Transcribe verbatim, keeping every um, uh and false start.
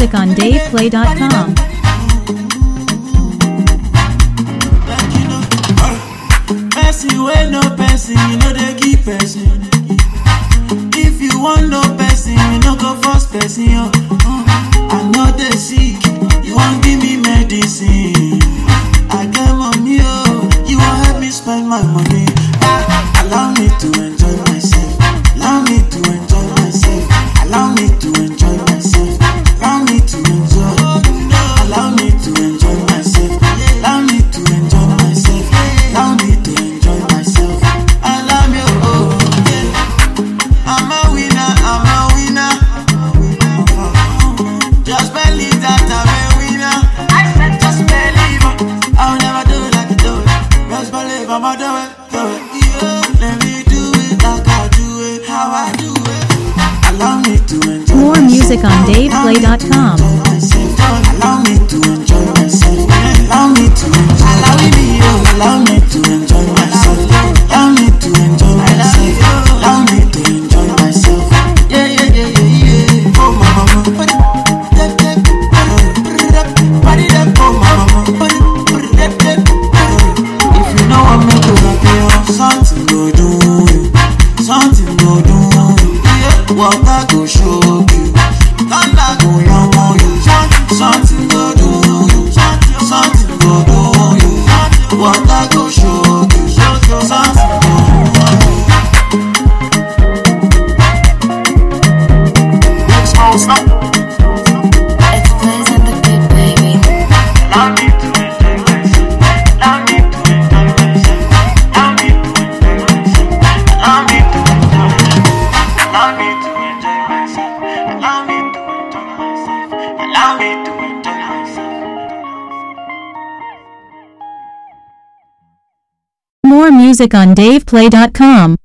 music on dave play dot com. Person wey no person, you know they give person. If you want no person, you no go force person. Oh. I know they sick, you won't give me medicine. I get money, oh, you won't help me spend my money. Ah, allow me to enjoy myself. Allow me to enjoy myself. Allow me to enjoy myself. Allow me to enjoy. Allow me to enjoy myself. Allow me to enjoy myself. Allow me to enjoy myself. Allow me, oh, yeah. I'm a winner, I'm a winner. Just believe that I'm a winner. I said just believe. I'll never do it like you do it. Just believe I'ma do it, do it. Yeah. Let me do it like I do it, how I do it. Allow me to enjoy More myself. music on dave play dot com. Allow me to enjoy myself. Allow me to enjoy. Allow me, oh, allow me to enjoy myself. Allow me to enjoy myself. Allow me to enjoy myself. Yeah, yeah, yeah, yeah, yeah. Oh, my mama. Body that, oh, my mama. If you know I'm not to happy, something go do you. Something go do you. Yeah, water go show you. Thunder go yam on you. Something go do you. Something go do you. Water go show you. Something go do you. Small stop. It's Blaze and the Big Baby. Allow me to enjoy myself. Allow me to enjoy myself. Allow me to enjoy myself. Allow me to enjoy myself. Allow me to enjoy myself. Allow me to enjoy myself. Allow me to enjoy myself. More music on dave play dot com.